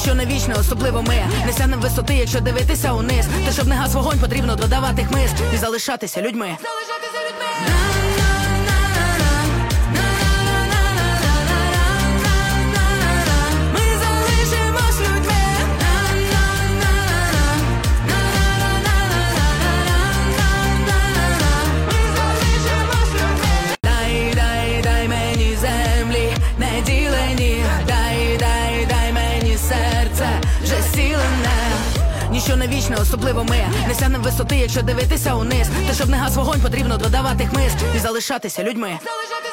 Ніщо не вічне, особливо ми не сягнем висоти, якщо дивитися униз. Та щоб не гас вогонь, потрібно додавати хмиз і залишатися людьми. Ніщо не вічне, особливо ми не сягнем висоти, якщо дивитися униз. Та щоб не гас вогонь, потрібно додавати хмиз і залишатися людьми.